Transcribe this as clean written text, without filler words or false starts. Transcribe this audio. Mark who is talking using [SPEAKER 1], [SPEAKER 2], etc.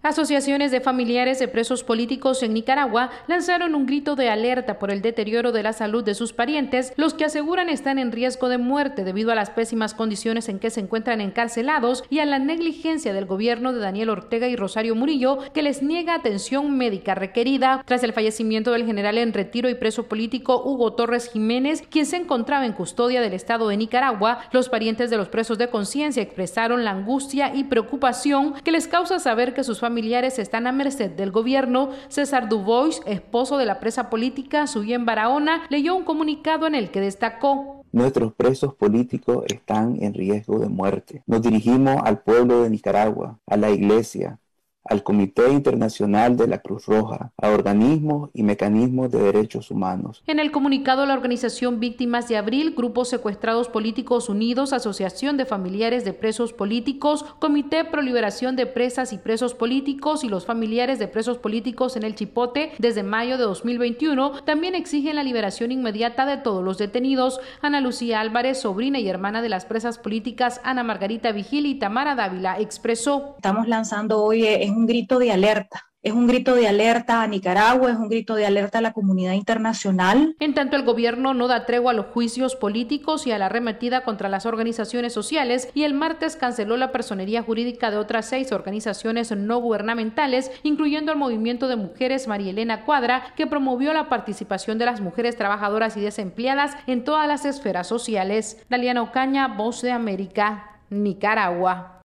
[SPEAKER 1] Asociaciones de familiares de presos políticos en Nicaragua lanzaron un grito de alerta por el deterioro de la salud de sus parientes, los que aseguran están en riesgo de muerte debido a las pésimas condiciones en que se encuentran encarcelados y a la negligencia del gobierno de Daniel Ortega y Rosario Murillo, que les niega atención médica requerida. Tras el fallecimiento del general en retiro y preso político Hugo Torres Jiménez, quien se encontraba en custodia del Estado de Nicaragua, los parientes de los presos de conciencia expresaron la angustia y preocupación que les causa saber que sus familiares están a merced del gobierno. César Dubois, esposo de la presa política Suyen Barahona, leyó un comunicado en el que destacó:
[SPEAKER 2] nuestros presos políticos están en riesgo de muerte. Nos dirigimos al pueblo de Nicaragua, a la Iglesia, al Comité Internacional de la Cruz Roja, a organismos y mecanismos de derechos humanos.
[SPEAKER 1] En el comunicado, la organización Víctimas de Abril, Grupos Secuestrados Políticos Unidos, Asociación de Familiares de Presos Políticos, Comité Pro Liberación de Presas y Presos Políticos y los familiares de presos políticos en el Chipote desde mayo de 2021 también exigen la liberación inmediata de todos los detenidos. Ana Lucía Álvarez, sobrina y hermana de las presas políticas Ana Margarita Vigil y Tamara Dávila, expresó:
[SPEAKER 3] estamos lanzando hoy un grito de alerta. Es un grito de alerta a Nicaragua, es un grito de alerta a la comunidad internacional.
[SPEAKER 1] En tanto, el gobierno no da tregua a los juicios políticos y a la arremetida contra las organizaciones sociales, y el martes canceló la personería jurídica de otras 6 organizaciones no gubernamentales, incluyendo el Movimiento de Mujeres María Elena Cuadra, que promovió la participación de las mujeres trabajadoras y desempleadas en todas las esferas sociales. Daliana Ocaña, Voz de América, Nicaragua.